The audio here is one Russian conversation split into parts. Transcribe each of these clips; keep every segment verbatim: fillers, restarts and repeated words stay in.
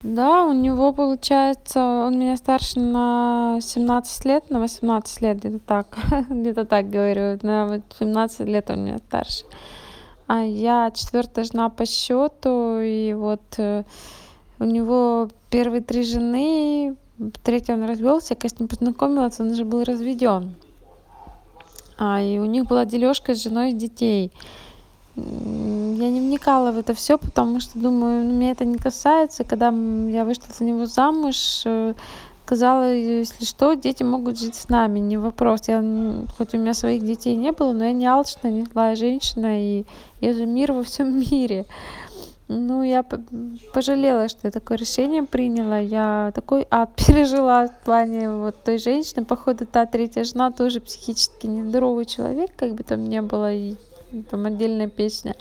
Да, у него получается, он меня старше на семнадцать лет, на восемнадцать лет, где-то так, где-то так говорю, на вот семнадцать лет он меня старше. А я четвертая жена по счету, и вот э, у него первые три жены, третий он развелся, я, конечно, не познакомилась, он уже был разведен. А, и у них была дележка с женой детей. М, Я не вникала в это все, потому что думаю, ну, меня это не касается. Когда м, я вышла за него замуж, э, сказала, если что, дети могут жить с нами, не вопрос. Я, м, хоть у меня своих детей не было, но я не алчная, не злая женщина, и я же мир во всем мире. Ну, я п- пожалела, что я такое решение приняла. Я такой ад пережила в плане вот той женщины. Походу, та третья жена тоже психически нездоровый человек, как бы там ни было, и там отдельная песня.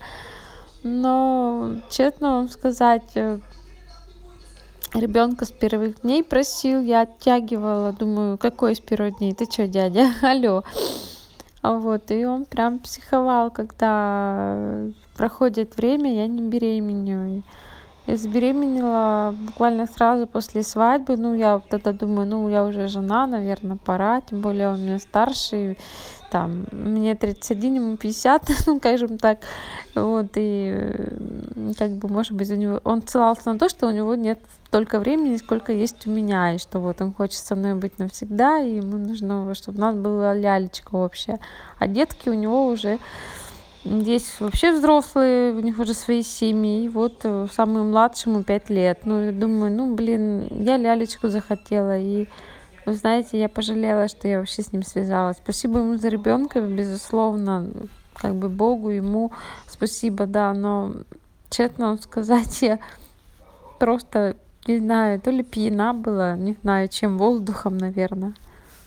Но, честно вам сказать, э, ребенка с первых дней просил, я оттягивала, думаю, какой с первых дней? Ты чё, дядя? Алло. А вот, и он прям психовал, когда э, проходит время, я не беременею. Я забеременела буквально сразу после свадьбы. Ну, я вот тогда думаю, ну, я уже жена, наверное, пора. Тем более он меня старший. Там, мне тридцать один, ему пятьдесят, ну, скажем так. Вот, и э, как бы, может быть, у него... Он ссылался на то, что у него нет столько времени, сколько есть у меня. И что вот он хочет со мной быть навсегда, и ему нужно, чтобы у нас была лялечка общая. А детки у него уже здесь вообще взрослые, у них уже свои семьи. И вот э, самому младшему пять лет. Ну, я думаю, ну, блин, я лялечку захотела. И, вы знаете, я пожалела, что я вообще с ним связалась. Спасибо ему за ребенка, безусловно. Как бы Богу, ему спасибо, да. Но, честно вам сказать, я просто, не знаю, то ли пьяна была, не знаю, чем, воздухом, наверное.